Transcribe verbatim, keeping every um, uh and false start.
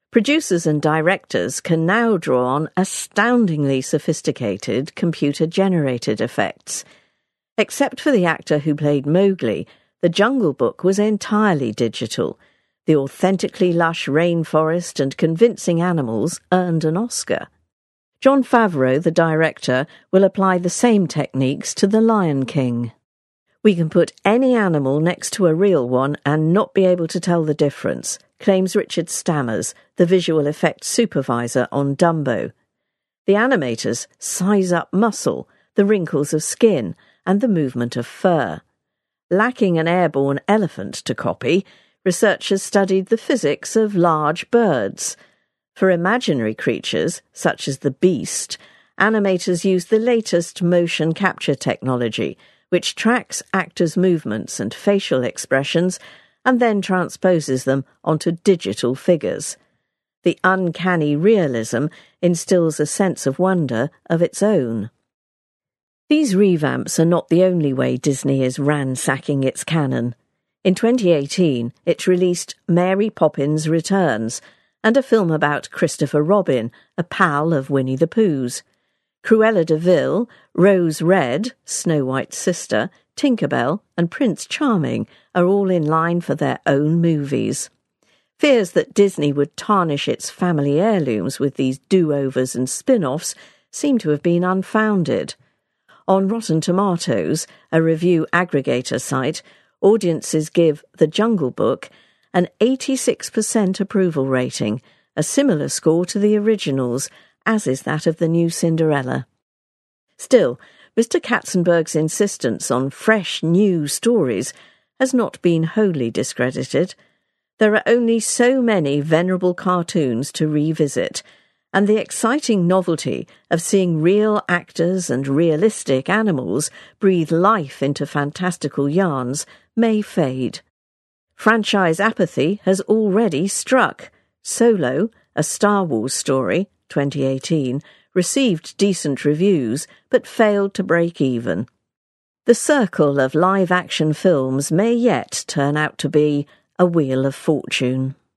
Producers and directors can now draw on astoundingly sophisticated computer-generated effects. Except for the actor who played Mowgli, The Jungle Book was entirely digital. The authentically lush rainforest and convincing animals earned an Oscar. Jon Favreau, the director, will apply the same techniques to The Lion King. We can put any animal next to a real one and not be able to tell the difference, claims Richard Stammers, the visual effects supervisor on Dumbo. The animators size up muscle, the wrinkles of skin, and the movement of fur. Lacking an airborne elephant to copy, researchers studied the physics of large birds. For imaginary creatures, such as the beast, animators used the latest motion capture technology, which tracks actors' movements and facial expressions and then transposes them onto digital figures. The uncanny realism instills a sense of wonder of its own. These revamps are not the only way Disney is ransacking its canon. In twenty eighteen, it released Mary Poppins Returns and a film about Christopher Robin, a pal of Winnie the Pooh's. Cruella de Vil, Rose Red, Snow White's sister, Tinker Bell and Prince Charming are all in line for their own movies. Fears that Disney would tarnish its family heirlooms with these do-overs and spin-offs seem to have been unfounded. On Rotten Tomatoes, a review aggregator site, audiences give The Jungle Book an eighty-six percent approval rating, a similar score to the originals, as is that of the new Cinderella. Still, Mister Katzenberg's insistence on fresh, new stories has not been wholly discredited. There are only so many venerable cartoons to revisit, and the exciting novelty of seeing real actors and realistic animals breathe life into fantastical yarns may fade. Franchise apathy has already struck. Solo, a Star Wars story, twenty eighteen, received decent reviews but failed to break even. The circle of live-action films may yet turn out to be a wheel of fortune.